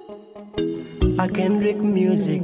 A Kendrick music.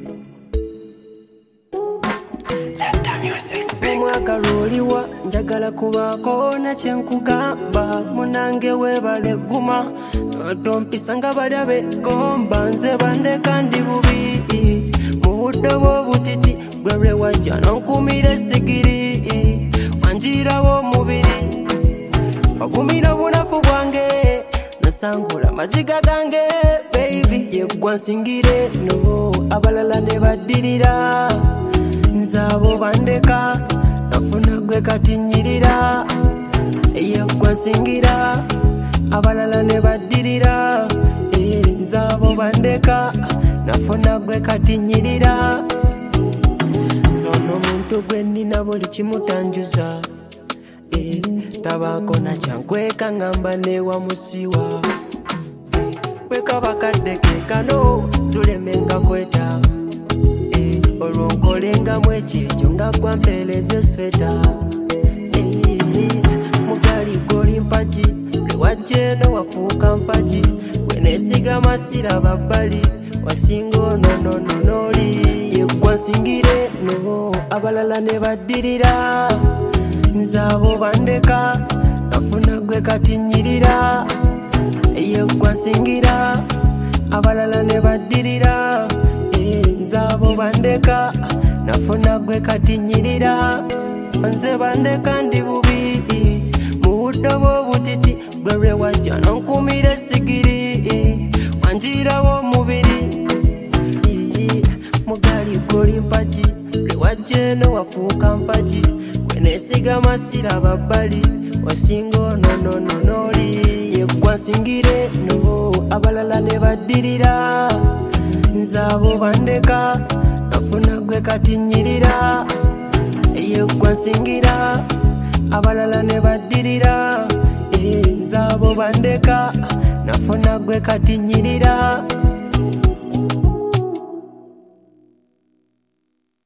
Let the music speak. Mwaka ruliwa njagala kubako na chenkugamba munange webale guma otompisanga balyabe gomba nze bande kandi bubi muhudde bw'obutiti gwe wajja nonkumira sigiri wanjirawo mubiri wakumira bunafu bwange nasangula maziga gange baby yegwa nsingire no abalala ne baddirira nzabo bandeka nafuna gwe katinyirira yegwa nsingira abalala ne baddirira nzabo bandeka nafuna gwe katinyirira zono muntu gwe nina buli kimutanjuza tabako na chankweka ngamba newa musiwa kweka bakadde kekano tulemenga kweta olwonkolenga mwekyejo nga gwampeleze sweta mugali goli mpaji lewajjeno wafuuka mpaji gwenesiga masira babbali wasinga ononononoli yegwa nsingire no abalala ne baddirira nzabo bandeka nafuna gwe katinyirira yegwa nsingira abalala ne baddirira nzabo bandeka nafuna gwe katinyirira nze bandeka ndi bubi muhudde bw'obutiti gwe wajja nonkumira sigiri wanjirawo mubiri mugali goli mpaji lewajjeno wafuuka mpaji gwenesiga masira babbali wasinga ononononoli yegwa nsingire no abalala ne baddirira nzabo bandeka nafuna gwe katinyirira yegwa nsingira abalala ne baddirira nzabo bandeka nafuna gwe katinyirira